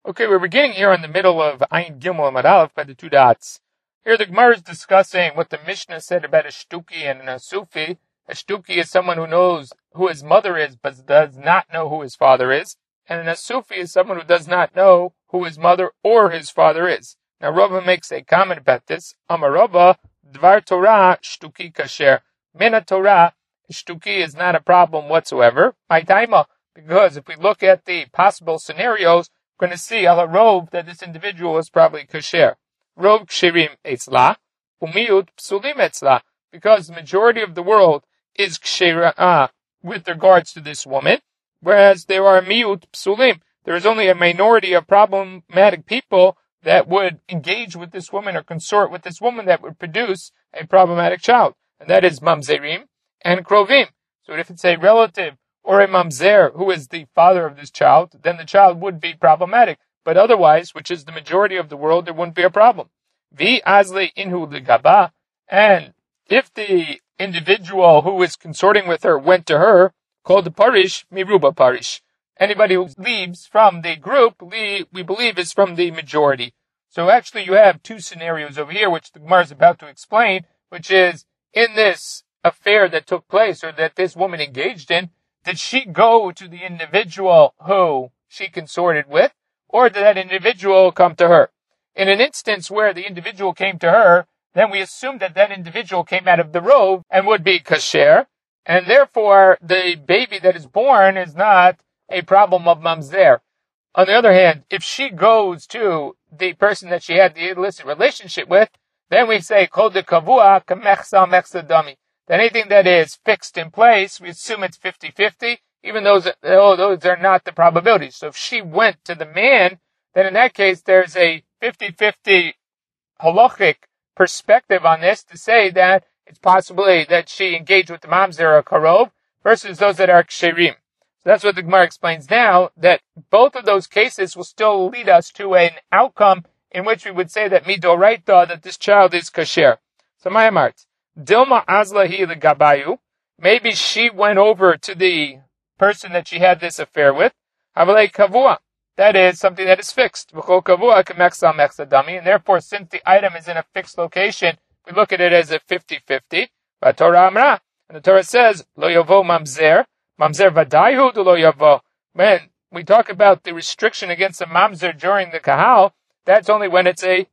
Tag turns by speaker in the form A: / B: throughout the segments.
A: Okay, we're beginning here in the middle of Ayin Gimel Amud Aleph by the two dots. Here the Gemara is discussing what the Mishnah said about a shtuki and a sufi. A shtuki is someone who knows who his mother is but does not know who his father is. And a sufi is someone who does not know who his mother or his father is. Now Rava makes a comment about this. Amar Rava, Dvar Torah shtuki kasher. Mina Torah, shtuki is not a problem whatsoever. My taima, because if we look at the possible scenarios, we're going to see ala rov that this individual is probably kasher. Rov kshirim etzla, umiyut psulim etzla, because the majority of the world is ksherah with regards to this woman, whereas there are miyut psulim. There is only a minority of problematic people that would engage with this woman or consort with this woman that would produce a problematic child, and that is mamzerim and krovim. So if it's a relative or a mamzer who is the father of this child, then the child would be problematic. But otherwise, which is the majority of the world, there wouldn't be a problem. Vi azle inhu ligaba, and if the individual who is consorting with her went to her, called the parish, miruba parish. Anybody who leaves from the group, we believe is from the majority. So actually you have two scenarios over here, which the Gemara is about to explain, which is, in this affair that took place, or that this woman engaged in, did she go to the individual who she consorted with, or did that individual come to her? In an instance where the individual came to her, then we assume that that individual came out of the rov and would be kasher, and therefore the baby that is born is not a problem of mamzer. On the other hand, if she goes to the person that she had the illicit relationship with, then we say, kol de kavua kamechsa mechsadami. Anything that is fixed in place, we assume it's 50-50, even those are not the probabilities. So if she went to the man, then in that case, there's a 50-50 halachic perspective on this to say that it's possibly that she engaged with the mamzer or karov versus those that are ksherim. So that's what the Gemara explains now, that both of those cases will still lead us to an outcome in which we would say that midoraita, that this child is kasher. So my amart. Dilma azlahi legabayu. Maybe she went over to the person that she had this affair with. Havalei kavua. That is something that is fixed. V'chol kavua k'mechsa mechsadami. And therefore, since the item is in a fixed location, we look at it as a 50-50. But Torah amra. And the Torah says, lo yavo mamzer. Mamzer vadayu do lo yavo. When we talk about the restriction against a mamzer during the kahal, that's only when it's a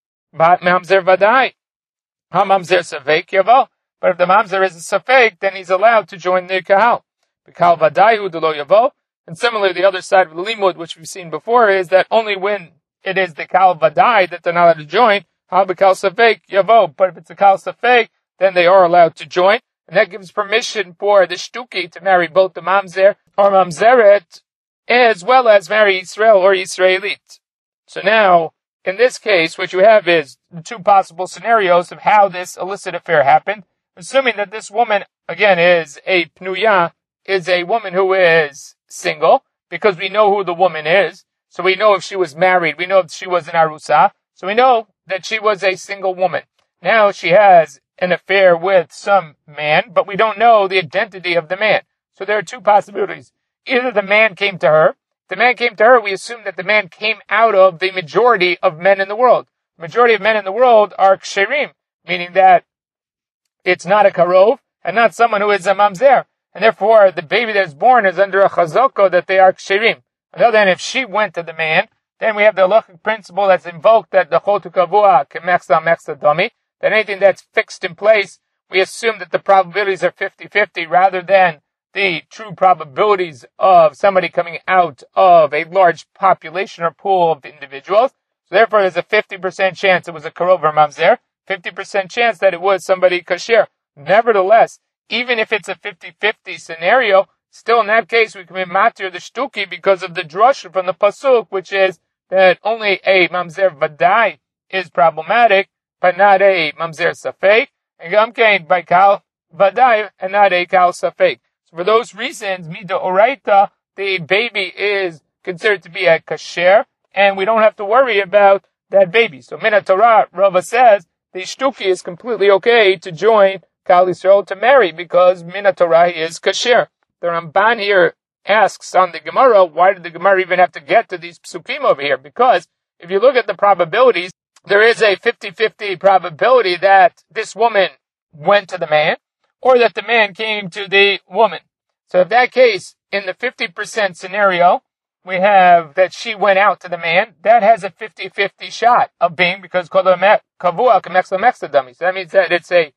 A: mamzer vadai. Ha-mamzer safek yavo. But if the mamzer is a safek, then he's allowed to join the kahal. Kahal vadayu do lo yavo. And similarly, the other side of the limud, which we've seen before, is that only when it is the kahal vadai that they're not allowed to join, ha-bakal safek yavo. But if it's a kahal safek, then they are allowed to join. And that gives permission for the shtuki to marry both the mamzer or mamzeret, as well as marry Israel or Israelite. So now, in this case, what you have is the two possible scenarios of how this illicit affair happened. Assuming that this woman, again, is a pnuya, is a woman who is single, because we know who the woman is. So we know if she was married, we know if she was an arusa. So we know that she was a single woman. Now she has an affair with some man, but we don't know the identity of the man. So there are two possibilities. Either the man came to her. If the man came to her, we assume that the man came out of the majority of men in the world. The majority of men in the world are ksherim, meaning that it's not a karov and not someone who is a mamzer. And therefore, the baby that is born is under a chazoko that they are ksherim. On the other hand, if she went to the man, then we have the halachic principle that's invoked that the chotu kavua kemechsa mechsadami, that anything that's fixed in place, we assume that the probabilities are 50-50 rather than the true probabilities of somebody coming out of a large population or pool of individuals. So therefore, there's a 50% chance it was a karov or mamzer, 50% chance that it was somebody kasher. Nevertheless, even if it's a 50-50 scenario, still in that case, we can be matir the shtuki because of the drush from the pasuk, which is that only a mamzer vadai is problematic, but not a mamzer safek, and gamkein by kal vadai, and not a kal safek. So for those reasons, mida oraita, the baby is considered to be a kasher, and we don't have to worry about that baby. So Mina Torah, Rava says, the shtuki is completely okay to join Kal Yisrael to marry, because Mina Torah is kasher. The Ramban here asks on the Gemara, why did the Gemara even have to get to these psukim over here? Because if you look at the probabilities, there is a 50-50 probability that this woman went to the man, or that the man came to the woman. So in that case, in the 50% scenario, we have that she went out to the man. That has a 50-50 shot of being, because kavua k'mexla dummy. So that means that it's a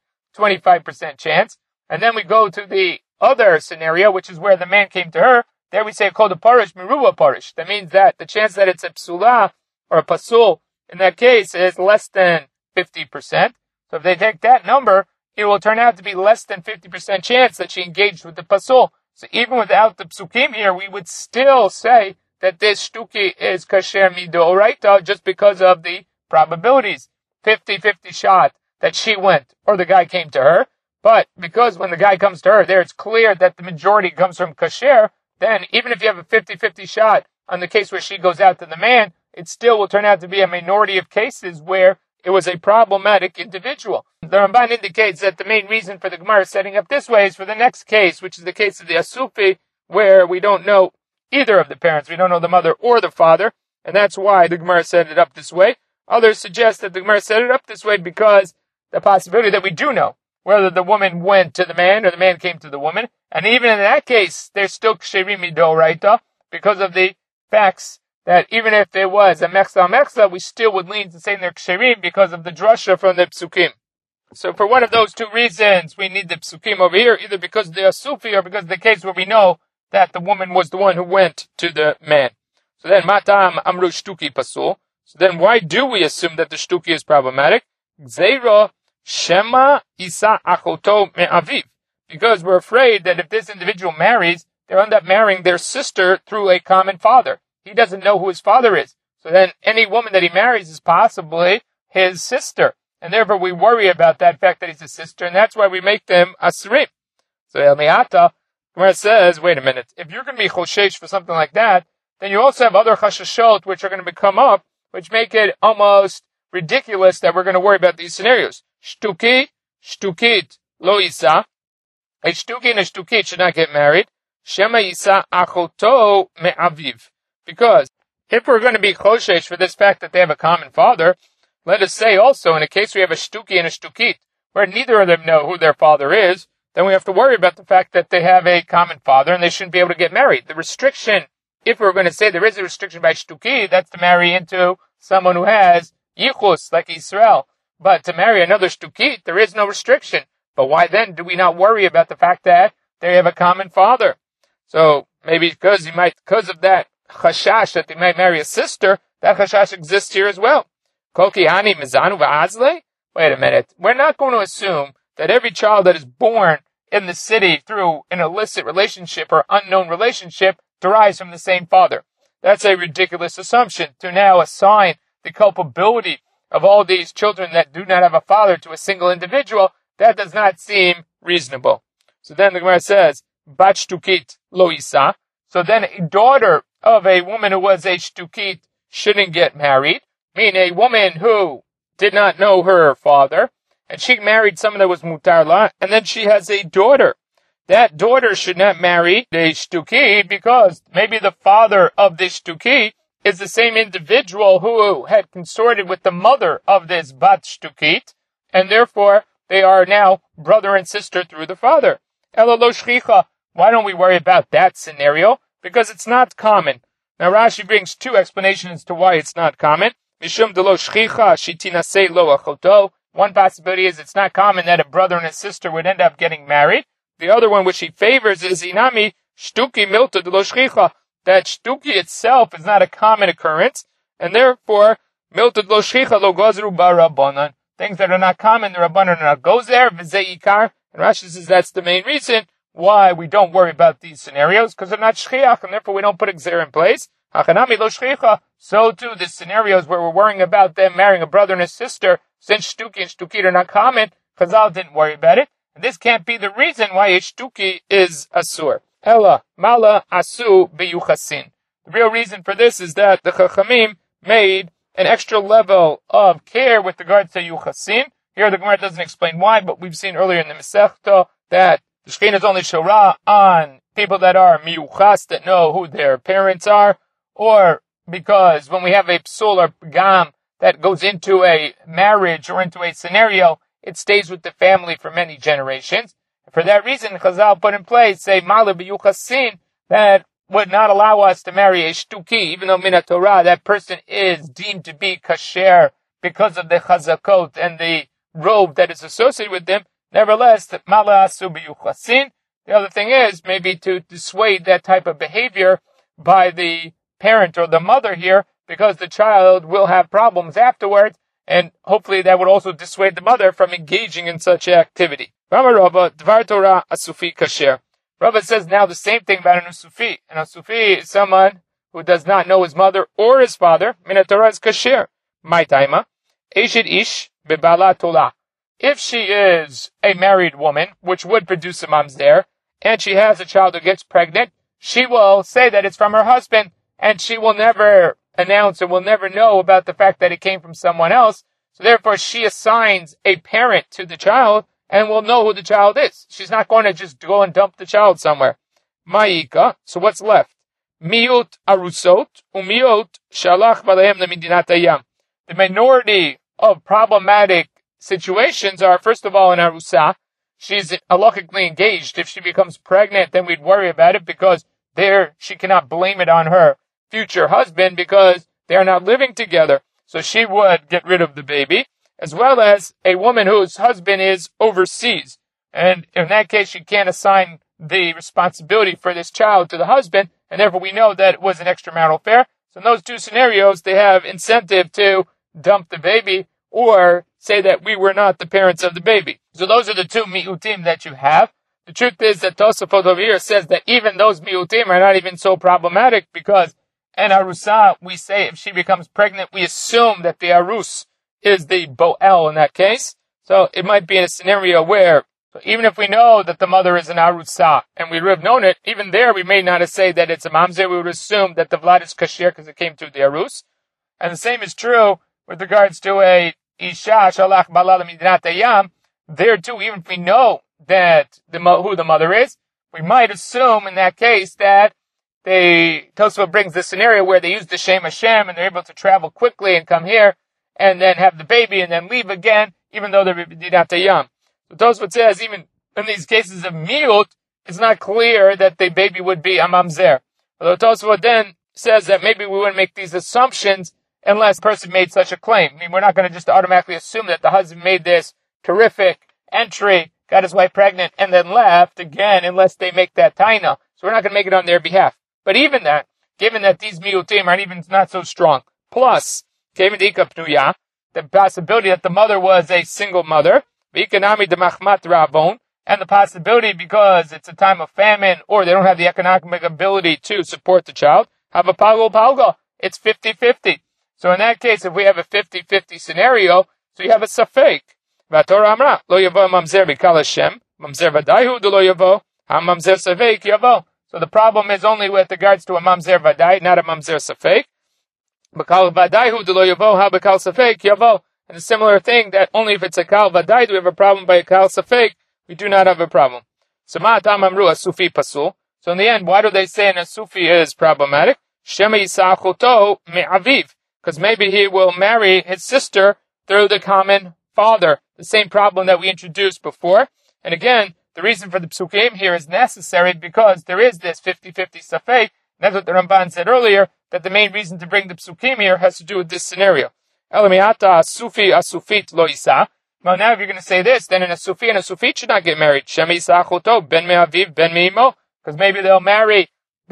A: 25% chance. And then we go to the other scenario, which is where the man came to her. There we say called a parish, miruva parish. That means that the chance that it's a psula or a pasul in that case is less than 50%. So if they take that number, it will turn out to be less than 50% chance that she engaged with the pasul. So even without the psukim here, we would still say that this shtuki is kasher midoraita just because of the probabilities. 50-50 shot that she went or the guy came to her. But because when the guy comes to her, there it's clear that the majority comes from kasher, then even if you have a 50-50 shot on the case where she goes out to the man, it still will turn out to be a minority of cases where it was a problematic individual. The Ramban indicates that the main reason for the Gemara setting up this way is for the next case, which is the case of the Asufi, where we don't know either of the parents. We don't know the mother or the father, and that's why the Gemara set it up this way. Others suggest that the Gemara set it up this way because the possibility that we do know whether the woman went to the man or the man came to the woman, and even in that case, there's still ksherim midoraita because of the facts that even if there was a mechza, we still would lean to saying they're ksherim because of the drasha from the psukim. So for one of those two reasons, we need the psukim over here, either because of the asufi or because of the case where we know that the woman was the one who went to the man. So then, matam amru shtuki pasul. So then why do we assume that the shtuki is problematic? Gzeira shema isa achoto me'aviv. Because we're afraid that if this individual marries, they'll end up marrying their sister through a common father. He doesn't know who his father is. So then any woman that he marries is possibly his sister. And therefore we worry about that fact that he's a sister, and that's why we make them asrim. So El Miata, where it says, wait a minute, if you're going to be choshesh for something like that, then you also have other chashashot which are going to come up, which make it almost ridiculous that we're going to worry about these scenarios. Shtuki, shtukit, lo isa. A shtuki and a shtukit should not get married. Shema isa achoto me'aviv. Because if we're going to be choshesh for this fact that they have a common father, let us say also in a case we have a shtuki and a shtukit, where neither of them know who their father is, then we have to worry about the fact that they have a common father and they shouldn't be able to get married. The restriction, if we're going to say there is a restriction by shtuki, that's to marry into someone who has yichus, like Israel. But to marry another shtukit, there is no restriction. But why then do we not worry about the fact that they have a common father? So maybe because of that chashash that they might marry a sister, that chashash exists here as well. Koki hani mizanu va'azle? Wait a minute. We're not going to assume that every child that is born in the city through an illicit relationship or unknown relationship derives from the same father. That's a ridiculous assumption to now assign the culpability of all these children that do not have a father to a single individual. That does not seem reasonable. So then the Gemara says, bat shtukit lo isa. So then a daughter of a woman who was a shtukit shouldn't get married. Meaning a woman who did not know her father, and she married someone that was mutarla, and then she has a daughter. That daughter should not marry the shtuki because maybe the father of this shtuki is the same individual who had consorted with the mother of this bat shtukit, and therefore they are now brother and sister through the father. Ela lo shchicha. Why don't we worry about that scenario? Because it's not common. Now Rashi brings two explanations to why it's not common. Mishum de lo shchicha shitinasei lo achoto. One possibility is it's not common that a brother and a sister would end up getting married. The other one which he favors is inami shtuki milta de lo shchicha. That shtuki itself is not a common occurrence, and therefore milta de lo shchicha lo gozru barabanan. Things that are not common, the rabbanan are not goes there. V'zei ikar. And Rashi says that's the main reason why we don't worry about these scenarios, because they're not shchiach, and therefore we don't put a gzer in place. Hachanami lo shchicha. So too, the scenarios where we're worrying about them marrying a brother and a sister, since shtuki and shtukit are not common, Chazal didn't worry about it. And this can't be the reason why a shtuki is asur. Ella, mala asu beyuchasin. The real reason for this is that the Chachamim made an extra level of care with regards to yuchasin. Here the Gemara doesn't explain why, but we've seen earlier in the Masechta that The Shekhinah is only Shora on people that are miyuchas, that know who their parents are, or because when we have a psul or pgam that goes into a marriage or into a scenario, it stays with the family for many generations. For that reason, Chazal put in place a mala b'yuchasin that would not allow us to marry a shtuki, even though min Torah, that person is deemed to be kasher because of the chazakot and the robe that is associated with them. Nevertheless, the mala asu b'yuchasin. The other thing is maybe to dissuade that type of behavior by the parent or the mother here, because the child will have problems afterwards, and hopefully that would also dissuade the mother from engaging in such activity. Rava Dvar Torah Asufi Kasher. Rava says now the same thing about an Asufi. An Asufi is someone who does not know his mother or his father. Min Torah is Kasher. My taima. Eshit Ish Bebala Tolah. If she is a married woman, which would produce a mamzer, and she has a child who gets pregnant, she will say that it's from her husband, and she will never announce and will never know about the fact that it came from someone else. So therefore she assigns a parent to the child and will know who the child is. She's not going to just go and dump the child somewhere. Ma'ika. So what's left? Miut arusot umiut shalach balehem lemidinat hayam. The minority of problematic situations are, first of all, an arusa. She's halachically engaged. If she becomes pregnant, then we'd worry about it, because there she cannot blame it on her future husband because they are not living together. So she would get rid of the baby, as well as a woman whose husband is overseas. And in that case, she can't assign the responsibility for this child to the husband, and therefore we know that it was an extramarital affair. So in those two scenarios, they have incentive to dump the baby or say that we were not the parents of the baby. So those are the two mi'utim that you have. The truth is that Tosafot over here says that even those mi'utim are not even so problematic, because an arusa, we say if she becomes pregnant, we assume that the arus is the bo'el in that case. So it might be in a scenario where, even if we know that the mother is an arusa, and we would have known it, even there we may not say that it's a mamzer. We would assume that the vlad is kasher because it came through the arus. And the same is true with regards to a isha shalach balal midinat hayam. There too, even if we know that who the mother is, we might assume in that case that Tosfot brings the scenario where they use the Shem Hashem and they're able to travel quickly and come here and then have the baby and then leave again, even though they're B'dinat Hayam. So Tosfot says even in these cases of miut, it's not clear that the baby would be a mamzer. Although Tosfot then says that maybe we wouldn't make these assumptions unless the person made such a claim. I mean, we're not going to just automatically assume that the husband made this terrific entry, got his wife pregnant, and then left again unless they make that taina. So we're not going to make it on their behalf. But even that, given that these miutim are even not so strong, plus, the possibility that the mother was a single mother, and the possibility because it's a time of famine or they don't have the economic ability to support the child, have a palgo. It's 50-50. So in that case, if we have a 50-50 scenario, so you have a safek. V'atorah amra, lo yavo mamzer b'kal Hashem, mamzer v'daihu de lo yavo, ha-mamzer safek yavo. So the problem is only with regards to a mamzer vadai, not a mamzer safek. B'kal vadaihu de lo yavo, ha b'kal safek yavo. And a similar thing that only if it's a kal vadai do we have a problem, by a kal safek we do not have a problem. So ma'atam amru a sufi pasul. So in the end, why do they say a sufi is problematic? Shema yisachuto me'aviv. Because maybe he will marry his sister through the common father. The same problem that we introduced before. And again, the reason for the psukim here is necessary because there is this 50-50 safek. That's what the Ramban said earlier, that the main reason to bring the psukim here has to do with this scenario. Elamiata asufi asufit lo isa. Well, now if you're going to say this, then a sufi and a sufit should not get married. Shemi sachuto ben me'aviv ben me'imo. Because maybe they'll marry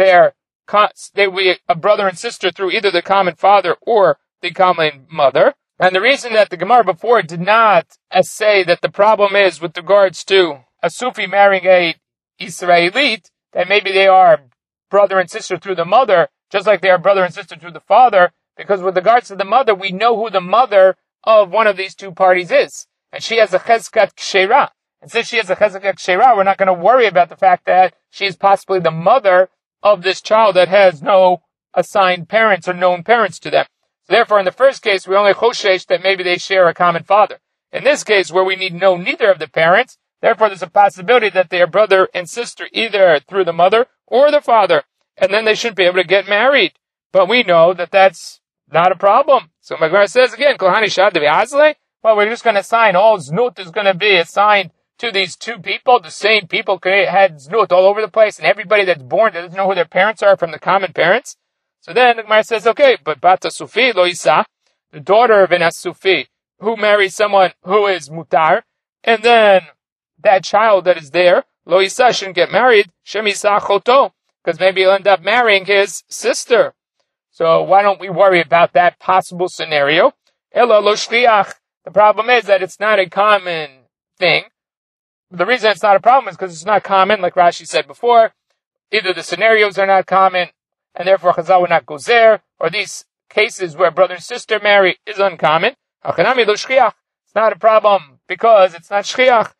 A: they will be a brother and sister through either the common father or the common mother. And the reason that the Gemara before did not say that the problem is with regards to a Sufi marrying a Israelite, that maybe they are brother and sister through the mother, just like they are brother and sister through the father, because with regards to the mother, we know who the mother of one of these two parties is. And she has a chezkat kshera. And since she has a chezkat kshera, we're not going to worry about the fact that she is possibly the mother of this child that has no assigned parents or known parents to them. So therefore, in the first case, we only choshesh that maybe they share a common father. In this case, where we need to know neither of the parents, Therefore, there's a possibility that they are brother and sister either through the mother or the father, and then they shouldn't be able to get married. But we know that that's not a problem. So my Gemara says again, Kohani Shad Azle. Well, we're just going to assign all znut is going to be assigned to these two people. The same people had znut all over the place, and everybody that's born that doesn't know who their parents are from the common parents. So then the Gemara says, okay, but Bata Sufi Lo Isa, the daughter of an Asufi, who marries someone who is mutar, and then that child that is there, Lo Isa, shouldn't get married, Shem Isa Choto, because maybe he'll end up marrying his sister. So why don't we worry about that possible scenario? Ela Lo Shliach. The problem is that it's not a common thing. The reason it's not a problem is because it's not common, like Rashi said before. Either the scenarios are not common, and therefore Chazal would not go there, or these cases where brother and sister marry is uncommon. It's not a problem because it's not shchiach.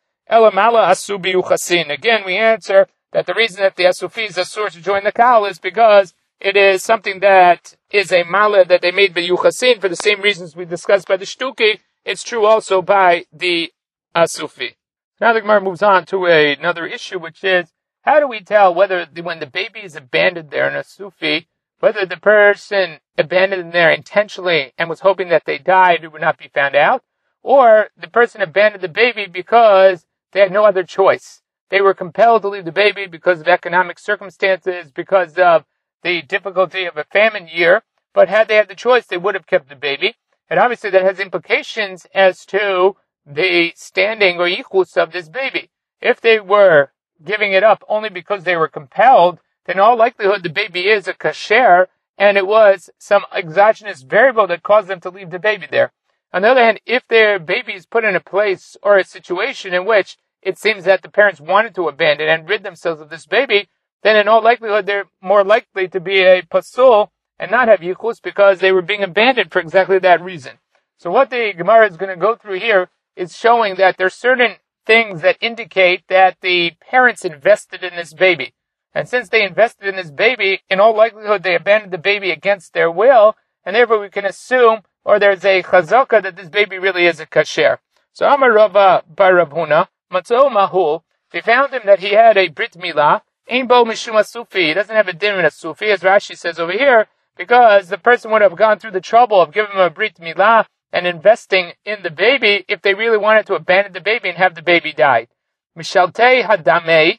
A: Again, we answer that the reason that the asufi is asur to join the kal is because it is something that is a mala that they made by yuchasin for the same reasons we discussed by the shtuki. It's true also by the asufi. Now the Gemara moves on to another issue, which is how do we tell whether when the baby is abandoned there in a sufi, whether the person abandoned them there intentionally and was hoping that they died, it would not be found out, or the person abandoned the baby because they had no other choice. They were compelled to leave the baby because of economic circumstances, because of the difficulty of a famine year, but had they had the choice, they would have kept the baby. And obviously that has implications as to the standing or yichus of this baby. If they were giving it up only because they were compelled, then in all likelihood the baby is a kasher, and it was some exogenous variable that caused them to leave the baby there. On the other hand, if their baby is put in a place or a situation in which it seems that the parents wanted to abandon and rid themselves of this baby, then in all likelihood they're more likely to be a pasul and not have yichus because they were being abandoned for exactly that reason. So what the Gemara is going to go through here is showing that there are certain things that indicate that the parents invested in this baby. And since they invested in this baby, in all likelihood they abandoned the baby against their will, and therefore we can assume, or there's a chazaka, that this baby really is a kasher. So Amar Rava bar Rav Huna, Matzo Mahul, they found him that he had a brit milah, Ein bo mishum asufi, he doesn't have a din in a sufi, as Rashi says over here, because the person would have gone through the trouble of giving him a brit milah and investing in the baby if they really wanted to abandon the baby and have the baby die. Mishalte hadamei,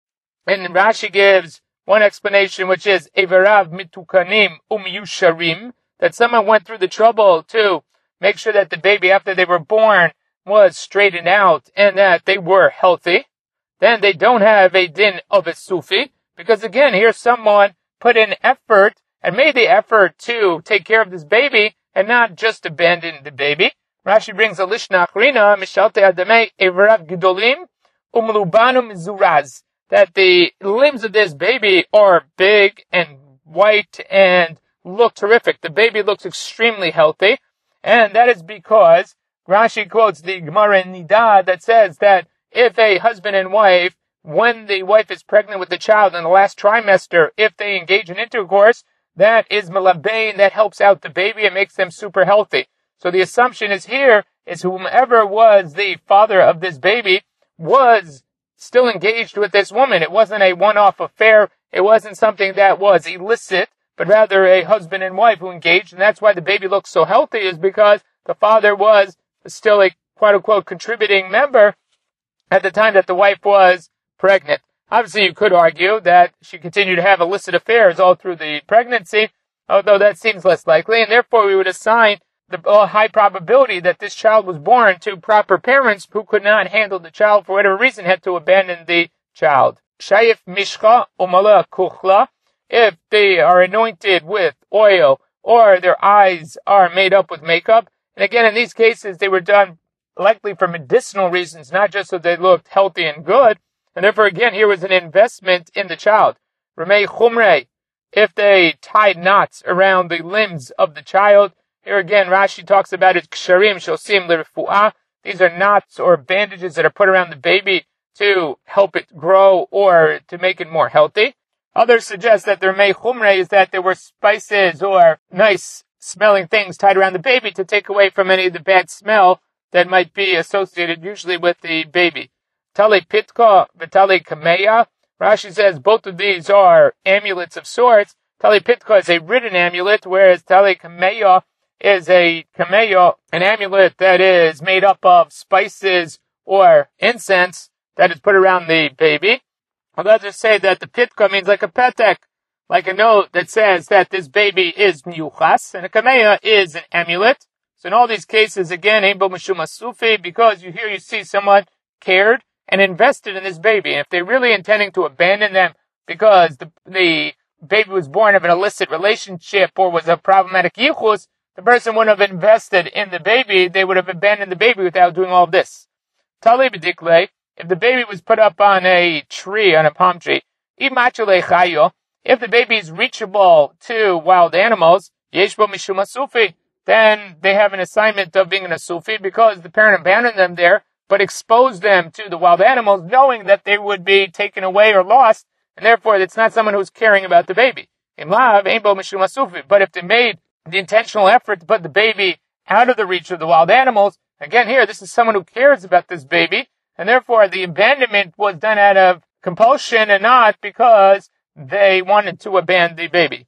A: and Rashi gives one explanation, which is Everav mitukanim umyusharim, that someone went through the trouble to make sure that the baby, after they were born, was straightened out and that they were healthy. Then they don't have a din of a sufi, because again, here someone put in effort and made the effort to take care of this baby and not just abandon the baby. Rashi brings a lishna achrina, mishalte adamei everav gidolim umlubanum zuraz, that the limbs of this baby are big and white and look terrific. The baby looks extremely healthy, and that is because Rashi quotes the Gemara in Nida that says that if a husband and wife, when the wife is pregnant with the child in the last trimester, if they engage in intercourse, that is malabein, that helps out the baby and makes them super healthy. So the assumption is here is whomever was the father of this baby was still engaged with this woman. It wasn't a one-off affair. It wasn't something that was illicit, but rather a husband and wife who engaged. And that's why the baby looks so healthy, is because the father was still a quote-unquote contributing member at the time that the wife was pregnant. Obviously, you could argue that she continued to have illicit affairs all through the pregnancy, although that seems less likely, and therefore we would assign the high probability that this child was born to proper parents who could not handle the child for whatever reason, had to abandon the child. Shayif mishcha umala kuchla, if they are anointed with oil or their eyes are made up with makeup, and again in these cases they were done likely for medicinal reasons, not just so they looked healthy and good, and therefore again here was an investment in the child. Ramei chumrei, if they tied knots around the limbs of the child. Here again, Rashi talks about it, ksharim shosim l'refu'ah. These are knots or bandages that are put around the baby to help it grow or to make it more healthy. Others suggest that the Ramei Chumre is that there were spices or nice smelling things tied around the baby to take away from any of the bad smell that might be associated usually with the baby. Tali Pitka, Vitali Kameya. Rashi says both of these are amulets of sorts. Tali Pitka is a written amulet, whereas Tali Kameya is an amulet that is made up of spices or incense that is put around the baby. I'll others say that the Pitka means like a petek, like a note that says that this baby is miyuchas, and a kameya is an amulet. So in all these cases, again, ein bo mishum asufi, because you see someone cared and invested in this baby. And if they're really intending to abandon them because the baby was born of an illicit relationship or was a problematic yichus, the person wouldn't have invested in the baby. They would have abandoned the baby without doing all of this. Tali b'diklei, if the baby was put up on a tree, on a palm tree, if the baby is reachable to wild animals, yesh bo mishum asufi, then they have an assignment of being an asufi because the parent abandoned them there, but exposed them to the wild animals, knowing that they would be taken away or lost, and therefore it's not someone who's caring about the baby. But if they made the intentional effort to put the baby out of the reach of the wild animals, again here, this is someone who cares about this baby, and therefore the abandonment was done out of compulsion and not because they wanted to abandon the baby.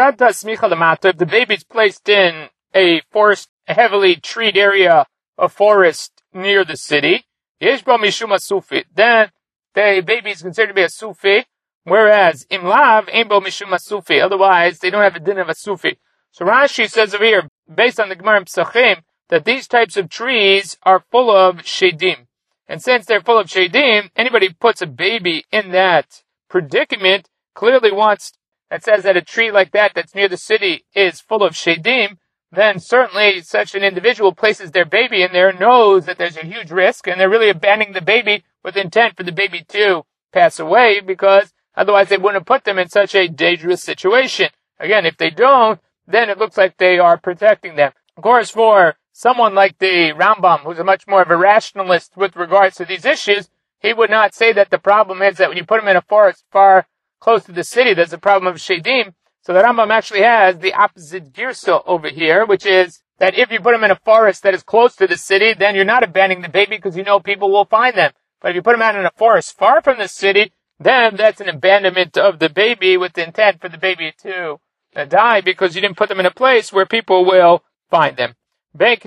A: If the baby is placed in a heavily treed area of forest near the city, then the baby is considered to be a sufi, whereas imlav ein bo mishum asufi, otherwise they don't have a din of a sufi. So Rashi says over here, based on the Gemara in Pesachim, that these types of trees are full of shedim. And since they're full of shedim, anybody who puts a baby in that predicament clearly that says that a tree like that that's near the city is full of shedim, then certainly such an individual places their baby in there, knows that there's a huge risk, and they're really abandoning the baby with intent for the baby to pass away, because otherwise they wouldn't have put them in such a dangerous situation. Again, if they don't, then it looks like they are protecting them. Of course, for someone like the Rambam, who's a much more of a rationalist with regards to these issues, he would not say that the problem is that when you put them in a forest far close to the city, there's a problem of shedim. So the Rambam actually has the opposite girsa over here, which is that if you put them in a forest that is close to the city, then you're not abandoning the baby because you know people will find them. But if you put them out in a forest far from the city, then that's an abandonment of the baby with the intent for the baby to die because you didn't put them in a place where people will find them. If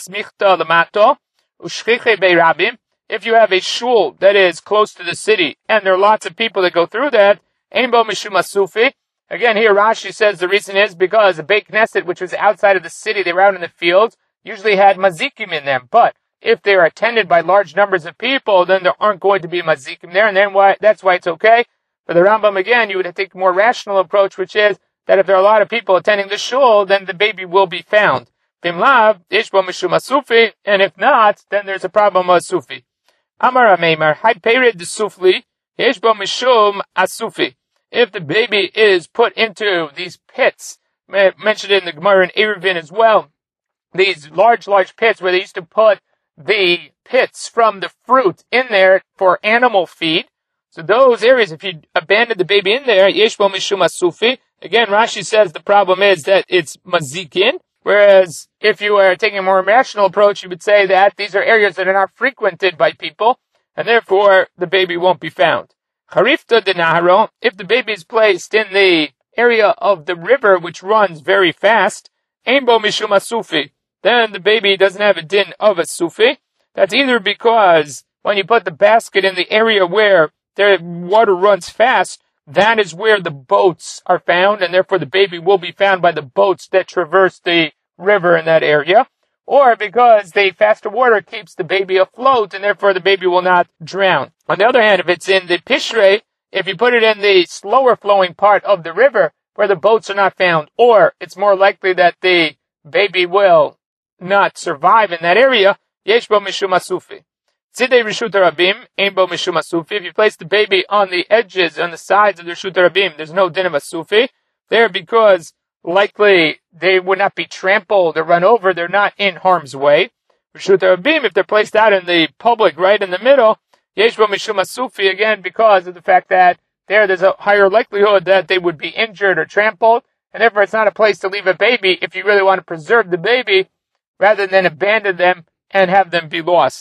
A: you have a shul that is close to the city and there are lots of people that go through that, ein bo mishum asufi. Again, here Rashi says the reason is because the Beit Knesset, which was outside of the city, they were out in the fields, usually had mazikim in them. But if they are attended by large numbers of people, then there aren't going to be mazikim there, and then that's why it's okay. For the Rambam, again, you would take a more rational approach, which is that if there are a lot of people attending the shul, then the baby will be found. Bimlav, ish bo mishum asufi, and if not, then there's a problem of sufi. Amar Ameimar, hai pered de sufli, ish bo mishum asufi. If the baby is put into these pits, mentioned in the Gemara in Eruvin as well, these large pits where they used to put the pits from the fruit in there for animal feed. So those areas, if you abandon the baby in there, yesh bo mishum asufi. Again, Rashi says the problem is that it's mazikin, whereas if you are taking a more rational approach, you would say that these are areas that are not frequented by people, and therefore the baby won't be found. Harifta de Naharo, if the baby is placed in the area of the river which runs very fast, ein bo mishum asufi, then the baby doesn't have a din of a sufi. That's either because when you put the basket in the area where the water runs fast, that is where the boats are found, and therefore the baby will be found by the boats that traverse the river in that area, or because the faster water keeps the baby afloat, and therefore the baby will not drown. On the other hand, if it's in the Pishrei, if you put it in the slower flowing part of the river where the boats are not found, or it's more likely that the baby will not survive in that area, yesh bo mishum asufi. Tzidei Reshut Rabim, ein bo mishum asufi. If you place the baby on the edges, on the sides of the Reshut Rabim, there's no din of asufi. There because likely they would not be trampled or run over, they're not in harm's way. Reshut Rabim, if they're placed out in the public, right in the middle, yesh bo mishum asufi, again because of the fact that there's a higher likelihood that they would be injured or trampled, and therefore it's not a place to leave a baby if you really want to preserve the baby, rather than abandon them and have them be lost.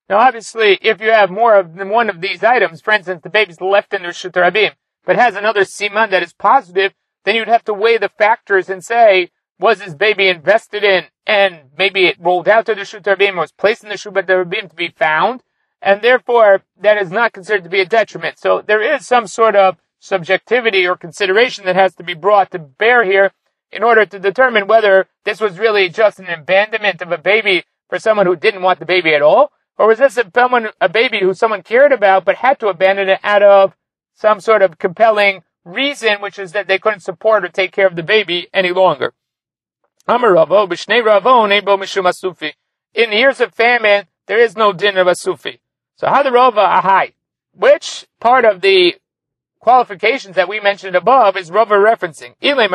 A: Now, obviously, if you have more than one of these items, for instance, the baby's left in Reshut Rabim, but has another siman that is positive, then you'd have to weigh the factors and say, was this baby invested in, and maybe it rolled out to the Reshut Rabim, or was placed in the Reshut Rabim to be found, and therefore, that is not considered to be a detriment. So there is some sort of subjectivity or consideration that has to be brought to bear here in order to determine whether this was really just an abandonment of a baby for someone who didn't want the baby at all, or was this a baby who someone cared about but had to abandon it out of some sort of compelling reason, which is that they couldn't support or take care of the baby any longer. In the years of famine, there is no din of a sufi. So hadarova ahai. Which part of the qualifications that we mentioned above is Rava referencing?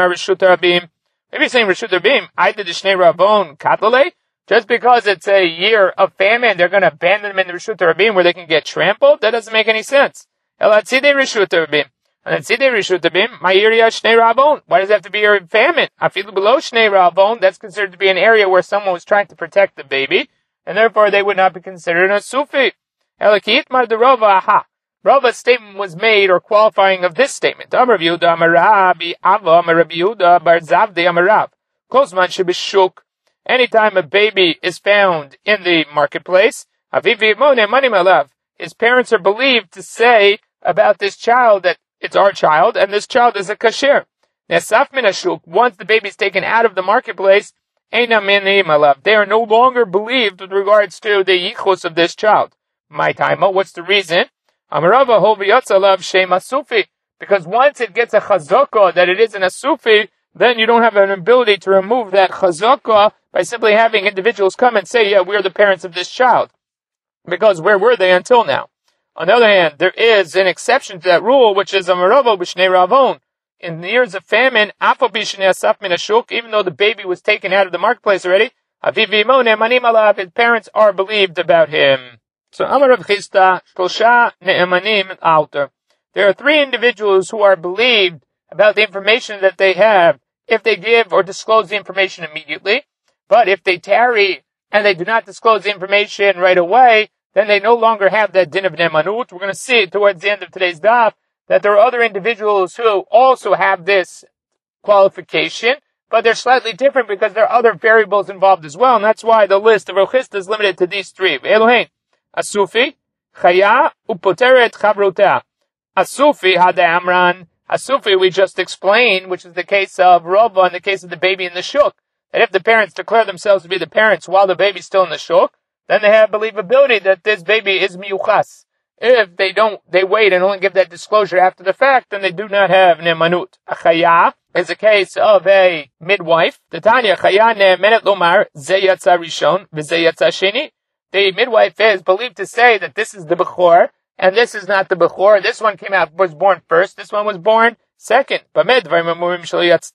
A: Maybe saying Reshut Rabim, Aida Dishnei Ravon Katlale. Just because it's a year of famine, they're going to abandon them in the Reshut Rabim where they can get trampled? That doesn't make any sense. Elatzide Reshut Rabim. And then Tzide Reshut Rabim, Ma'iriya Shnei Ravon. Why does it have to be a famine? Afilu below Shnei Ravon, that's considered to be an area where someone was trying to protect the baby, and therefore they would not be considered a Sufi. Elakit Mar de Rava Aha. Rava's statement was made, or qualifying of this statement. Amar Yehuda Amar Rabbi Ava Amar Rabbi Yehuda Bar Zavdi Amar Rav. Kozman shebishuk. Anytime a baby is found in the marketplace, Avivi Mone Manim Alav. His parents are believed to say about this child that it's our child, and this child is a kasher. Nesaf min hashuk. Once the baby is taken out of the marketplace, Eina Minim Alav. They are no longer believed with regards to the yichus of this child. My taima. What's the reason? Amarava Hoviyatzalav Shema Sufi. Because once it gets a chazakah that it isn't a Sufi, then you don't have an ability to remove that chazakah by simply having individuals come and say, yeah, we're the parents of this child. Because where were they until now? On the other hand, there is an exception to that rule, which is Amarava B'Shnei Ravon. In the years of famine, Afo B'Shnei Asaf Min Hashuk, even though the baby was taken out of the marketplace already, Avivi Mone Manim Alav, his parents are believed about him. So Amar Rav Chisda, Shlosha Ne'emanim Alter. There are three individuals who are believed about the information that they have if they give or disclose the information immediately. But if they tarry and they do not disclose the information right away, then they no longer have that din of ne'emanut. We're going to see towards the end of today's daf that there are other individuals who also have this qualification, but they're slightly different because there are other variables involved as well, and that's why the list of Rav Chisda is limited to these three. Elohein. Asufi, Chaya, Upoteret Chavrota. Asufi, Hada Amran. Asufi, we just explained, which is the case of Rava and the case of the baby in the shuk. That if the parents declare themselves to be the parents while the baby's still in the shuk, then they have believability that this baby is miyuchas. If they don't, they wait and only give that disclosure after the fact, then they do not have ne'emanut. A chaya is a case of a midwife. Tanya chaya ne'emenet lomar, ze yatsa rishon, v'ze yatsa sheni. The midwife is believed to say that this is the Bechor, and this is not the Bechor. This one was born first, this one was born second. That's only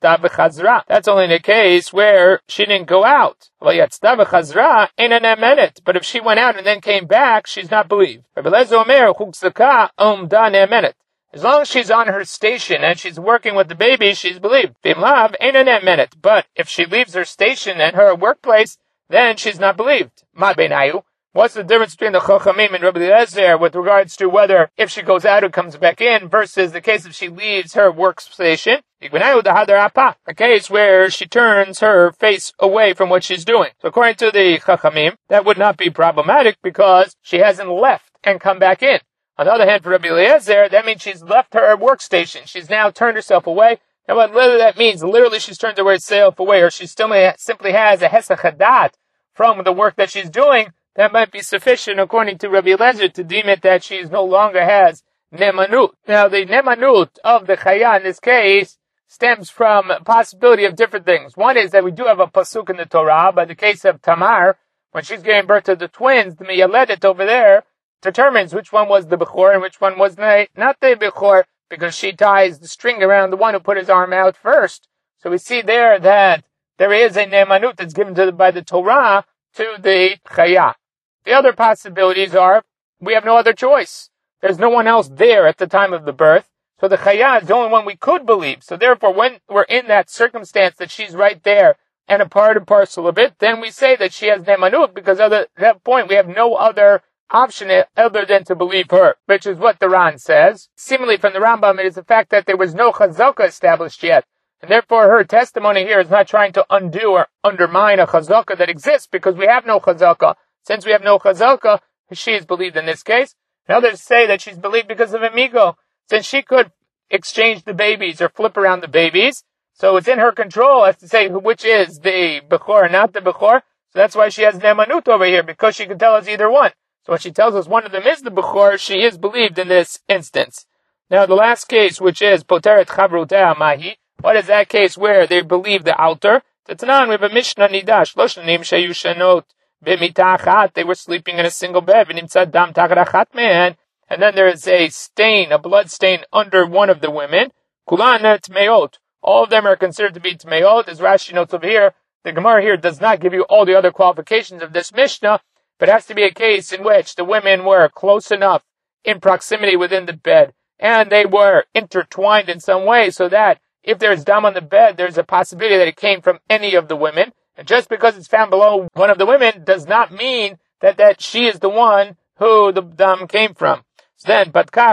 A: in a case where she didn't go out. But if she went out and then came back, she's not believed. As long as she's on her station and she's working with the baby, she's believed. But if she leaves her station and her workplace, then she's not believed. What's the difference between the Chochamim and Rabbi Eliezer with regards to whether if she goes out or comes back in versus the case if she leaves her workstation? A case where she turns her face away from what she's doing. So according to the Chachamim, that would not be problematic because she hasn't left and come back in. On the other hand, for Rabbi Eliezer, that means she's left her workstation. She's now turned herself away. Now what literally that means, literally she's turned herself away, or she still simply has a hesach hadat from the work that she's doing. That might be sufficient, according to Rabbi Eliezer, to deem it that she no longer has ne'emanut. Now, the ne'emanut of the chaya in this case stems from a possibility of different things. One is that we do have a pasuk in the Torah, by the case of Tamar, when she's giving birth to the twins, the miyaledet over there determines which one was the bechor and which one was not the bechor, because she ties the string around the one who put his arm out first. So we see there that there is a ne'emanut that's given by the Torah to the chaya. The other possibilities are, we have no other choice. There's no one else there at the time of the birth. So the chaya is the only one we could believe. So therefore, when we're in that circumstance that she's right there and a part and parcel of it, then we say that she has ne'emanut, because at that point we have no other option other than to believe her, which is what the Ran says. Similarly, from the Rambam, it is the fact that there was no chazaka established yet, and therefore her testimony here is not trying to undo or undermine a chazaka that exists, because we have no chazaka. Since we have no chazaka, she is believed in this case. And others say that she's believed because of amigo, since she could exchange the babies or flip around the babies. So it's in her control as to say which is the Bechor and not the Bechor. So that's why she has Ne'emanut over here, because she can tell us either one. So when she tells us one of them is the Bechor, she is believed in this instance. Now the last case, which is Poteret Chavrutea Mahi, what is that case where they believe the outer? Tatanan, we have a Mishnah Nidash, Loshanim Shayu Shanot, B'mita Achat, they were sleeping in a single bed, V'nimtzad Dam Tachat Achat Man, and then there is a stain, a blood stain under one of the women. Kulan Tmeot, all of them are considered to be Tmeot, as Rashi notes over here. The Gemara here does not give you all the other qualifications of this Mishnah, but it has to be a case in which the women were close enough in proximity within the bed, and they were intertwined in some way, so that if there's dam on the bed, there's a possibility that it came from any of the women. And just because it's found below one of the women does not mean that she is the one who the dam came from. So then,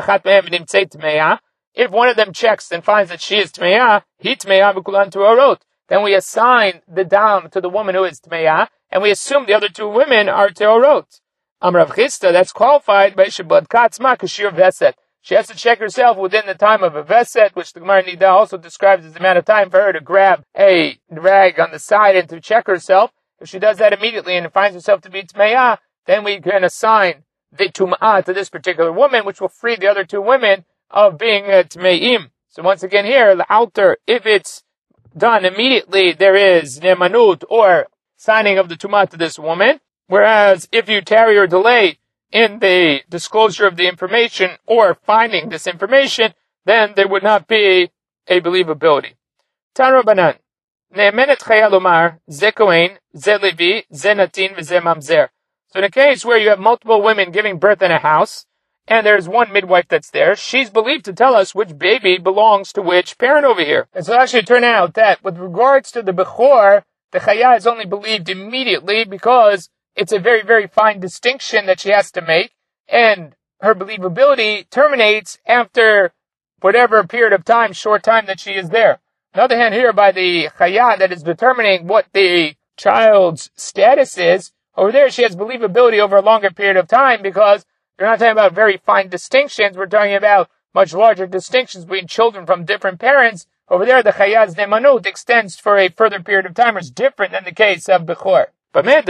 A: if one of them checks and finds that she is tmeya, he tmeya v'kulan tuarot, then we assign the dam to the woman who is tmeya, and we assume the other two women are teorot. Amrav Chisda, that's qualified by Shabbat Katzma Kashir Veset. She has to check herself within the time of a Veset, which the Gemara Nida also describes as the amount of time for her to grab a rag on the side and to check herself. If she does that immediately and finds herself to be tmeya, then we can assign the tum'ah to this particular woman, which will free the other two women of being tmeim. So once again here, the outer, if it's done immediately, there is ne'emanut or signing of the tum'ah to this woman. Whereas if you tarry or delay in the disclosure of the information or finding this information, then there would not be a believability. Tan Rabbanan, ne'emenet chaya lomar, ze kohen, ze levi, ze natin, v'ze mamzer. So in a case where you have multiple women giving birth in a house, and there's one midwife that's there, she's believed to tell us which baby belongs to which parent over here. And so it actually turned out that with regards to the Bechor, the chaya is only believed immediately because it's a very, very fine distinction that she has to make, and her believability terminates after whatever period of time, short time that she is there. On the other hand, here by the chaya that is determining what the child's status is, over there she has believability over a longer period of time, because we're not talking about very fine distinctions, we're talking about much larger distinctions between children from different parents. Over there, the chayaz ne'emanut extends for a further period of time, is different than the case of Bechor. That's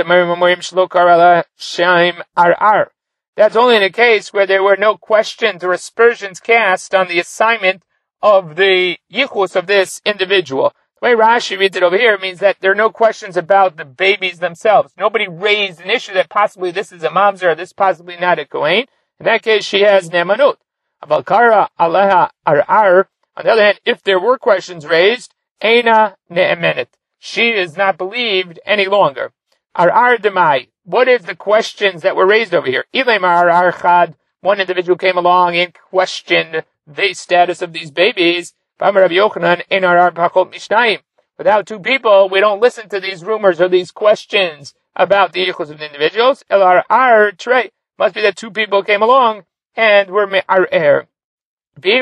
A: only in a case where there were no questions or aspersions cast on the assignment of the yichus of this individual. The way Rashi reads it over here means that there are no questions about the babies themselves. Nobody raised an issue that possibly this is a mamzer or this possibly not a kohen. In that case, she has ne'emanut. Avalkara aleha ar. On the other hand, if there were questions raised, eina ne'emenet. She is not believed any longer. Ar demai. What is the questions that were raised over here? Ilemar ar chad. One individual came along and questioned the status of these babies. Without two people, we don't listen to these rumors or these questions about the yichus of the individuals. Must be that two people came along and were me'arer. Maybe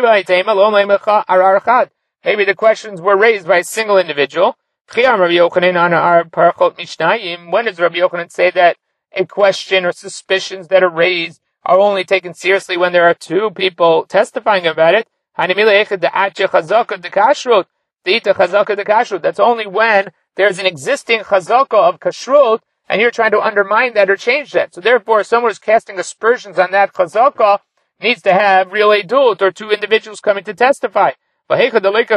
A: the questions were raised by a single individual. When does Rabbi Yochanan say that a question or suspicions that are raised are only taken seriously when there are two people testifying about it? That's only when there's an existing chazaka of kashrut, and you're trying to undermine that or change that. So therefore, someone who's casting aspersions on that chazaka needs to have real edut, or two individuals coming to testify. In a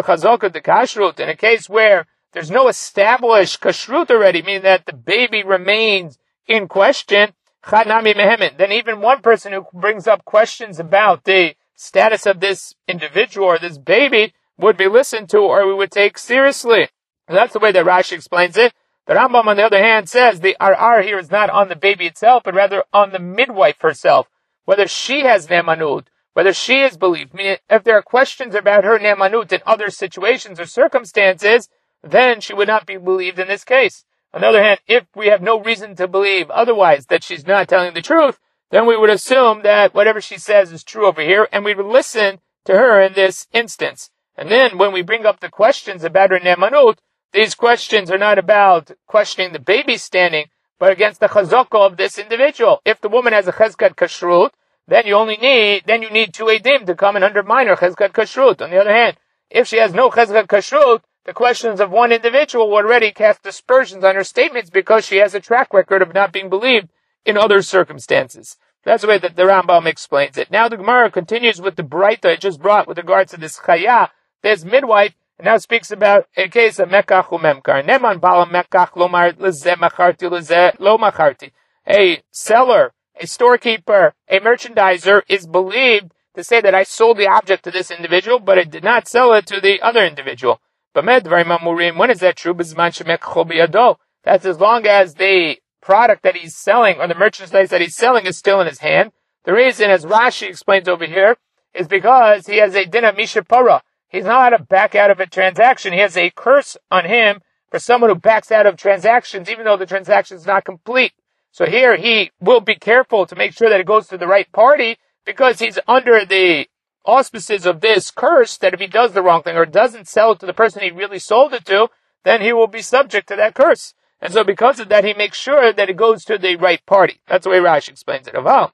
A: case where there's no established kashrut already, meaning that the baby remains in question, then even one person who brings up questions about the status of this individual or this baby would be listened to, or we would take seriously. And that's the way that Rashi explains it. The Rambam, on the other hand, says the ar here is not on the baby itself, but rather on the midwife herself. Whether she has ne'emanut, whether she is believed. Meaning, if there are questions about her ne'emanut in other situations or circumstances, then she would not be believed in this case. On the other hand, if we have no reason to believe otherwise, that she's not telling the truth, then we would assume that whatever she says is true over here, and we would listen to her in this instance. And then when we bring up the questions about her ne'emanut, these questions are not about questioning the baby standing, but against the chazaka of this individual. If the woman has a chezkat kashrut, then you need two edim to come and undermine her chezkat kashrut. On the other hand, if she has no chezkat kashrut, the questions of one individual will already cast dispersions on her statements because she has a track record of not being believed in other circumstances. That's the way that the Rambam explains it. Now the Gemara continues with the Braita it just brought with regards to this chaya, this midwife, and now speaks about a case of mekach umemkar. Neman bala mekach lomar lezeh macharti lezeh lo macharti. A seller, a storekeeper, a merchandiser is believed to say that I sold the object to this individual, but I did not sell it to the other individual. When is that true? That's as long as the product that he's selling or the merchandise that he's selling is still in his hand. The reason, as Rashi explains over here, is because he has a din of mishapara. He's not allowed to back out of a transaction. He has a curse on him for someone who backs out of transactions, even though the transaction is not complete. So here he will be careful to make sure that it goes to the right party because he's under the auspices of this curse that if he does the wrong thing or doesn't sell it to the person he really sold it to, then he will be subject to that curse. And so because of that, he makes sure that it goes to the right party. That's the way Rashi explains it.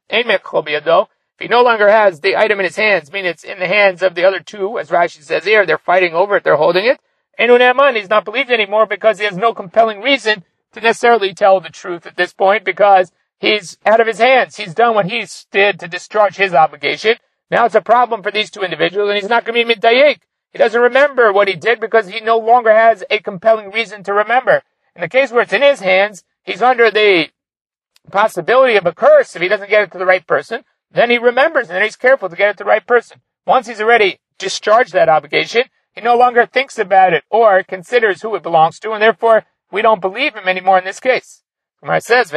A: If he no longer has the item in his hands, meaning it's in the hands of the other two, as Rashi says here, they're fighting over it, they're holding it. He's not believed anymore because he has no compelling reason to necessarily tell the truth at this point because he's out of his hands. He's done what he did to discharge his obligation. Now it's a problem for these two individuals, and he's not going to be mitdayek. He doesn't remember what he did because he no longer has a compelling reason to remember. In the case where it's in his hands, he's under the possibility of a curse if he doesn't get it to the right person. Then he remembers, and then he's careful to get it to the right person. Once he's already discharged that obligation, he no longer thinks about it or considers who it belongs to, and therefore we don't believe him anymore in this case. Gemara says,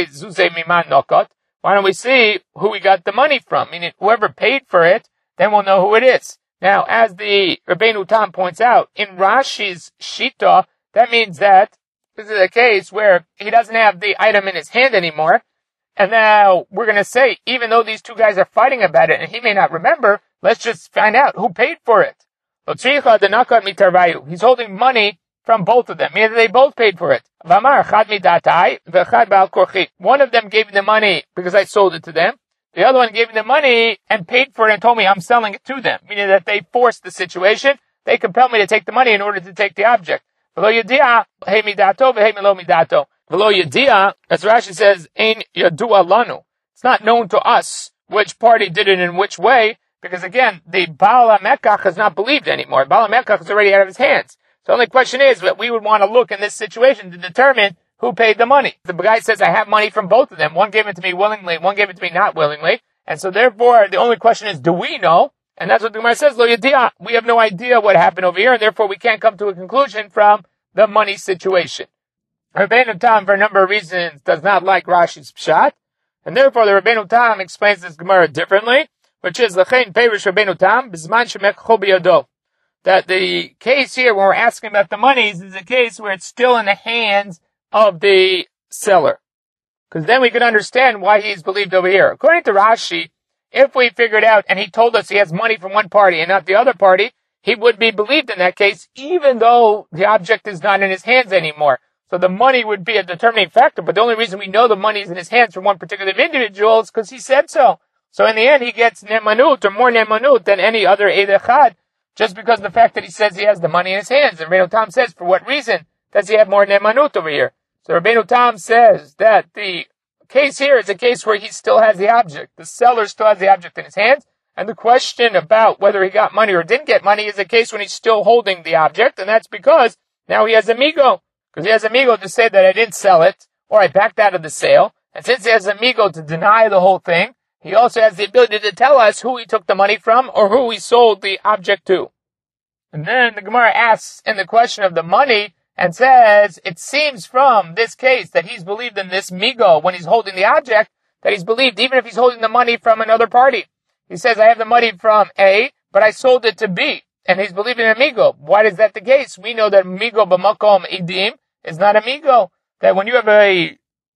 A: why don't we see who we got the money from? Meaning, whoever paid for it, then we'll know who it is. Now, as the Rabbeinu Tam points out, in Rashi's Shita, that means that this is a case where he doesn't have the item in his hand anymore. And now we're going to say, even though these two guys are fighting about it and he may not remember, let's just find out who paid for it. He's holding money from both of them, meaning they both paid for it. One of them gave me the money because I sold it to them. The other one gave me the money and paid for it and told me I'm selling it to them, meaning that they forced the situation. They compelled me to take the money in order to take the object. As Rashi says, Ein yadua lanu. It's not known to us which party did it in which way, because again, the Baal HaMekach is not believed anymore. Baal HaMekach is already out of his hands. So the only question is that we would want to look in this situation to determine who paid the money. The guy says, I have money from both of them. One gave it to me willingly, one gave it to me not willingly. And so therefore, the only question is, do we know? And that's what the Gemara says, Lo Yadia. We have no idea what happened over here, and therefore we can't come to a conclusion from the money situation. Rabbeinu Tam, for a number of reasons, does not like Rashi's Pshat, and therefore the Rabbeinu Tam explains this Gemara differently, which is, L'chein Perish Rabbeinu Tam, B'zman Shemek Chol B'yado. That the case here, when we're asking about the monies, is a case where it's still in the hands of the seller. Because then we can understand why he's believed over here. According to Rashi, if we figured out and he told us he has money from one party and not the other party, he would be believed in that case, even though the object is not in his hands anymore. So the money would be a determining factor, but the only reason we know the money is in his hands from one particular individual is because he said so. So in the end, he gets nemanut, or more nemanut than any other Eid Echad, just because of the fact that he says he has the money in his hands. And Rabbeinu Tam says, for what reason does he have more nemanut over here? So Rabbeinu Tam says that the case here is a case where he still has the object. The seller still has the object in his hands. And the question about whether he got money or didn't get money is a case when he's still holding the object. And that's because now he has amigo. Because he has amigo to say that I didn't sell it, or I backed out of the sale. And since he has amigo to deny the whole thing, he also has the ability to tell us who he took the money from or who he sold the object to. And then the Gemara asks in the question of the money and says, it seems from this case that he's believed in this migo when he's holding the object, that he's believed even if he's holding the money from another party. He says, I have the money from A, but I sold it to B. And he's believing in amigo. Why is that the case? We know that amigo b'makom idim is not amigo. That when you have a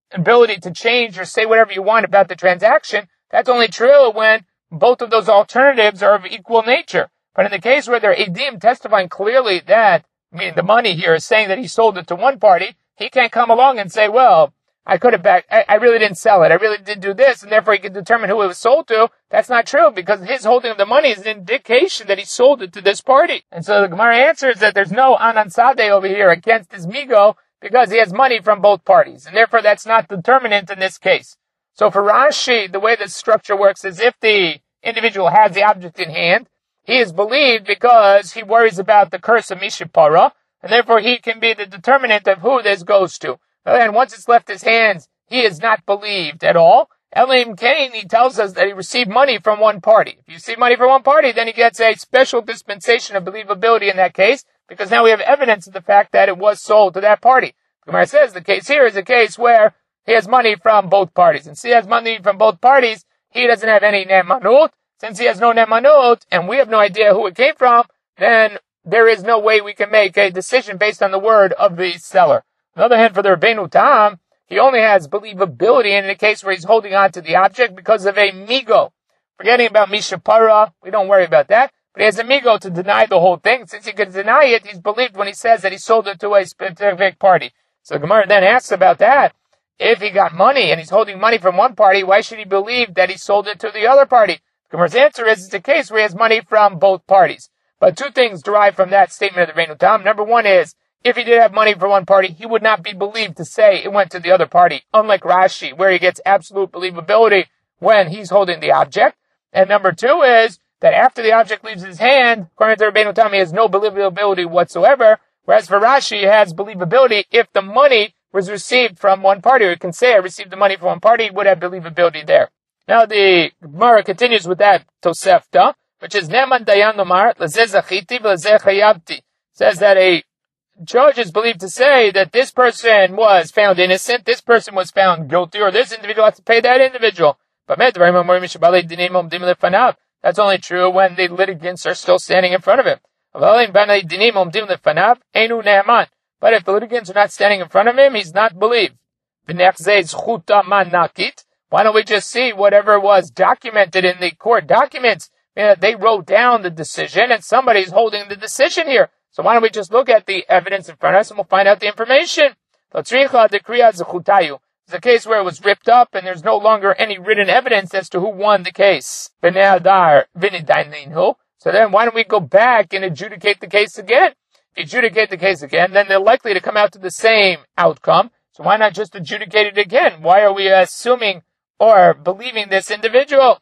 A: ability to change or say whatever you want about the transaction. That's only true when both of those alternatives are of equal nature. But in the case where they're Eidim testifying clearly that, the money here is saying that he sold it to one party, he can't come along and say, well, I really didn't sell it. I really did do this, and therefore he can determine who it was sold to. That's not true, because his holding of the money is an indication that he sold it to this party. And so the Gemara answers that there's no Anan Sadeh over here against his Migo, because he has money from both parties, and therefore that's not determinant in this case. So for Rashi, the way this structure works is if the individual has the object in hand, he is believed because he worries about the curse of Mishipara, and therefore he can be the determinant of who this goes to. And once it's left his hands, he is not believed at all. Elim Cain, he tells us that he received money from one party. If you receive money from one party, then he gets a special dispensation of believability in that case, because now we have evidence of the fact that it was sold to that party. Gemara says the case here is a case where he has money from both parties. And since he has money from both parties, he doesn't have any nemanut. Since he has no nemanut, and we have no idea who it came from, then there is no way we can make a decision based on the word of the seller. On the other hand, for the Rabbeinu Tam, he only has believability in the case where he's holding on to the object because of a migo. Forgetting about Mishapara, we don't worry about that. But he has a migo to deny the whole thing. Since he can deny it, he's believed when he says that he sold it to a specific party. So Gemara then asks about that. If he got money and he's holding money from one party, why should he believe that he sold it to the other party? Gemara's answer is it's a case where he has money from both parties. But two things derive from that statement of the Rabbeinu Tam. Number one is, if he did have money for one party, he would not be believed to say it went to the other party, unlike Rashi, where he gets absolute believability when he's holding the object. And number two is that after the object leaves his hand, according to Rabbeinu Tam, he has no believability whatsoever, whereas for Rashi, he has believability if the money was received from one party, or he can say I received the money from one party, he would have believability there. Now the Gemara continues with that Tosefta, which is Neman Dayan Nomar, Lezeh Zachiti, Lezeh Chayavti. Says that a judge is believed to say that this person was found innocent, this person was found guilty, or this individual has to pay that individual. But that's only true when the litigants are still standing in front of him. But if the litigants are not standing in front of him, he's not believed. Why don't we just see whatever was documented in the court documents? They wrote down the decision, and somebody's holding the decision here. So why don't we just look at the evidence in front of us and we'll find out the information? It's a case where it was ripped up and there's no longer any written evidence as to who won the case. So then why don't we go back and adjudicate the case again? If you adjudicate the case again, then they're likely to come out to the same outcome. So why not just adjudicate it again? Why are we assuming or believing this individual?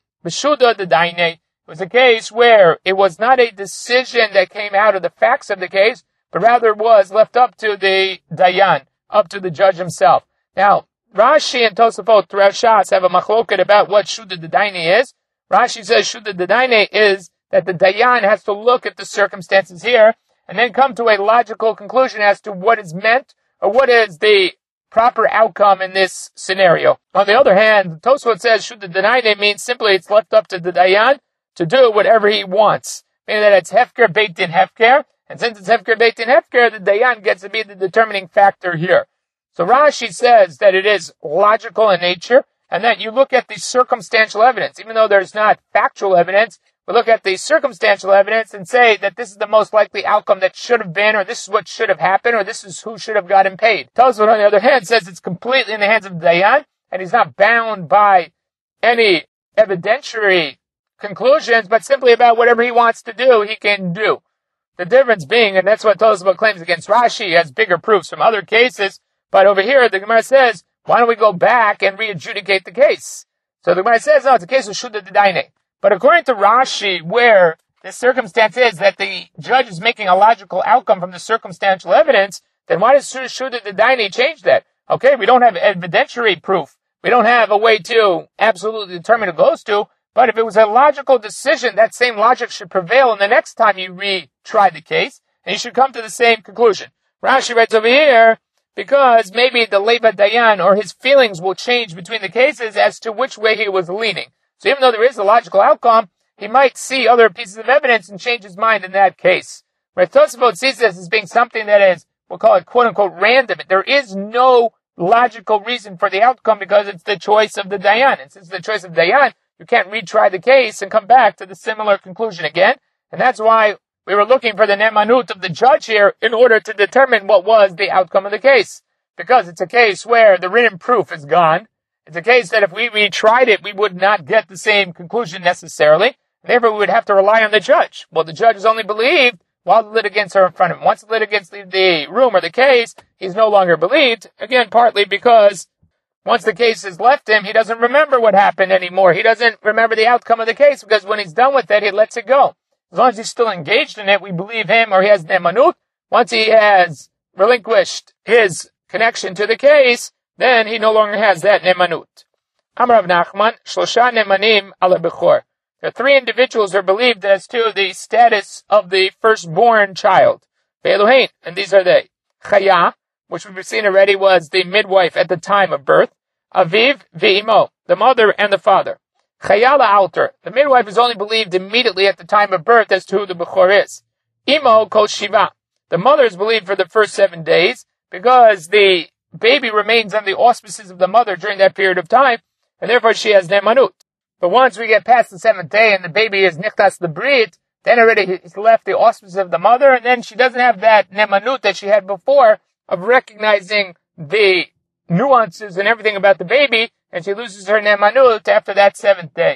A: It was a case where it was not a decision that came out of the facts of the case, but rather was left up to the Dayan, up to the judge himself. Now, Rashi and Tosafot throughout Shas have a machloket about what Shuddha D'Dainei is. Rashi says Shuddha D'Dainei is that the Dayan has to look at the circumstances here and then come to a logical conclusion as to what is meant or what is the proper outcome in this scenario. On the other hand, Tosafot says Shuddha D'Dainei means simply it's left up to the Dayan to do whatever he wants. Meaning that it's Hefker, Beit Din, Hefker. And since it's Hefker, Beit Din, Hefker, the Dayan gets to be the determining factor here. So Rashi says that it is logical in nature, and that you look at the circumstantial evidence. Even though there's not factual evidence, we look at the circumstantial evidence and say that this is the most likely outcome that should have been, or this is what should have happened, or this is who should have gotten paid. Tosfot, on the other hand, says it's completely in the hands of the Dayan, and he's not bound by any evidentiary conclusions, but simply about whatever he wants to do, he can do. The difference being, and that's what Tosfot claims against Rashi, he has bigger proofs from other cases, but over here the Gemara says, why don't we go back and re-adjudicate the case? So the Gemara says, no, it's a case of Shuddha D'Dainei. But according to Rashi, where the circumstance is that the judge is making a logical outcome from the circumstantial evidence, then why does Shuddha D'Dainei change that? Okay, we don't have evidentiary proof. We don't have a way to absolutely determine who goes to, but if it was a logical decision, that same logic should prevail, and the next time you retry the case, and you should come to the same conclusion. Rashi writes over here, because maybe the Leva Dayan or his feelings will change between the cases as to which way he was leaning. So even though there is a logical outcome, he might see other pieces of evidence and change his mind in that case. Where Tosfot sees this as being something that is, we'll call it quote unquote random. There is no logical reason for the outcome because it's the choice of the Dayan. And since it's the choice of Dayan, you can't retry the case and come back to the similar conclusion again. And that's why we were looking for the nemanut of the judge here in order to determine what was the outcome of the case. Because it's a case where the written proof is gone. It's a case that if we retried it, we would not get the same conclusion necessarily. Therefore, we would have to rely on the judge. Well, the judge is only believed while the litigants are in front of him. Once the litigants leave the room or the case, he's no longer believed. Again, partly because once the case has left him, he doesn't remember what happened anymore. He doesn't remember the outcome of the case because when he's done with it, he lets it go. As long as he's still engaged in it, we believe him or he has nemanut. Once he has relinquished his connection to the case, then he no longer has that nemanut. Amar Rav Nachman, Shlosha nemanim ala bechor. The three individuals are believed as to the status of the firstborn child. Ve'eluhein, and these are they. Chaya, which we've seen already was the midwife at the time of birth. Aviv ve'imo, the mother and the father. Chaya la'alter, the midwife is only believed immediately at the time of birth as to who the bechor is. Imo kol shiva, the mother is believed for the first 7 days because the baby remains on the auspices of the mother during that period of time, and therefore she has nemanut. But once we get past the 7th day and the baby is nichtas the brit, then already he's left the auspices of the mother, and then she doesn't have that nemanut that she had before of recognizing the nuances and everything about the baby, and she loses her nemanut after that 7th day.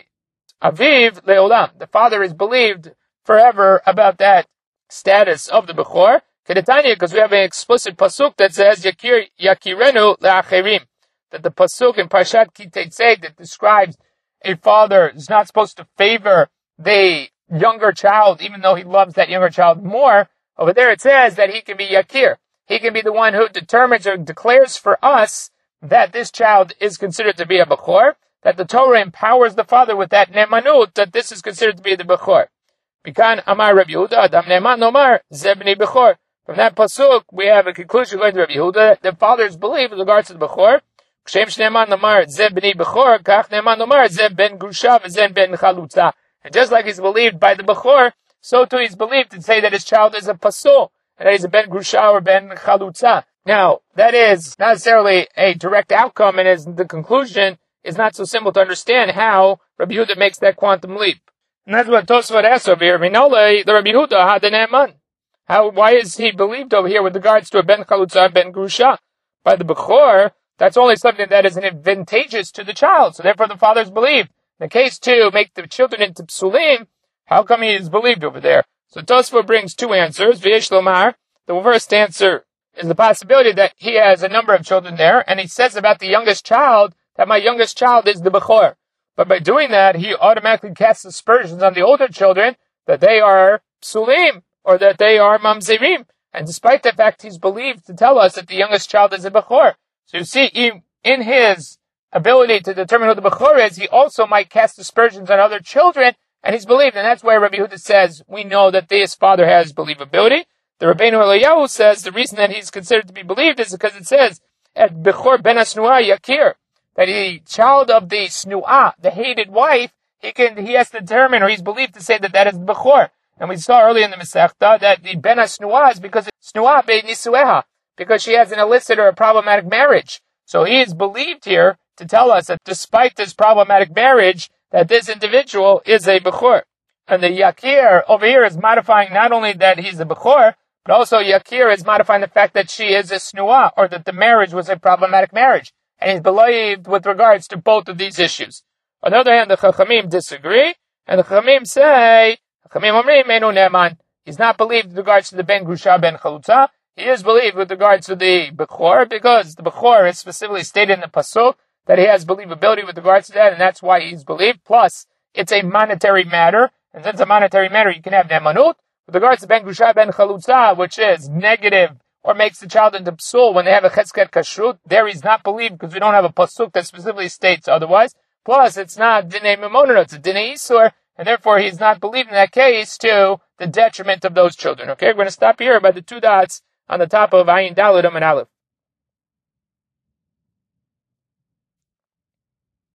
A: Aviv leolam, the father is believed forever about that status of the bechor. Kedetanya, because we have an explicit pasuk that says yakirenu le'acherim, that the pasuk in Parshat Ki Teitzei that describes a father is not supposed to favor the younger child, even though he loves that younger child more. Over there it says that he can be yakir. He can be the one who determines or declares for us that this child is considered to be a bechor, that the Torah empowers the father with that nemanut, that this is considered to be the bechor. Mikan amar Rabbi Yehuda, adam neman nomar, ze bnei bechor. From that pasuk, we have a conclusion going to Rabbi Yehuda. The father is believed with regards to the bechor. And just like he's believed by the bechor, so too he's believed to say that his child is a pasul, and that he's a ben grusha or ben chalutza. Now, that is not necessarily a direct outcome, and the conclusion is not so simple to understand how Rabbi Yehuda makes that quantum leap. And that's what Tosfot asks over here. The Rabbi Yehuda had an eman. Why is he believed over here with regards to a ben chalutza and ben grusha? By the bechor, that's only something that is advantageous to the child. So therefore the father is believed. In the case to make the children into psulim, how come he is believed over there? So Tosfot brings two answers. V'yesh lomar, the first answer is the possibility that he has a number of children there, and he says about the youngest child that my youngest child is the bechor. But by doing that, he automatically casts aspersions on the older children that they are psulim, or that they are mamzerim. And despite the fact he's believed to tell us that the youngest child is a bechor. So you see, in his ability to determine who the bechor is, he also might cast aspersions on other children, and he's believed. And that's why Rabbi Yehuda says, we know that this father has believability. The Rabbeinu Eliyahu says the reason that he's considered to be believed is because it says, at bechor ben ha-snua yakir, that the child of the snua, the hated wife, he has to determine, or he's believed to say that that is the bechor. And we saw earlier in the Masechta that the ben ha-snua is because it's snua be nisueha, because she has an illicit or a problematic marriage. So he is believed here to tell us that despite this problematic marriage, that this individual is a bechor. And the yakir over here is modifying not only that he's a bechor, but also yakir is modifying the fact that she is a snua, or that the marriage was a problematic marriage. And he's believed with regards to both of these issues. On the other hand, the Chachamim disagree, and the Chachamim say, Chachamim omrim enu ne'eman. He's not believed with regards to the ben grusha, ben chalutza. He is believed with regards to the bechor, because the bechor is specifically stated in the pasuk that he has believability with regards to that, and that's why he's believed. Plus, it's a monetary matter, and since it's a monetary matter, you can have nemanut. With regards to ben grusha, ben chalutza, which is negative, or makes the child into psul when they have a chesket kashrut, there he's not believed because we don't have a pasuk that specifically states otherwise. Plus, it's not dinei memonah, it's a dinei isur, and therefore he's not believed in that case to the detriment of those children. Okay, we're going to stop here by the two dots on the top of Ayin Daled and Aleph.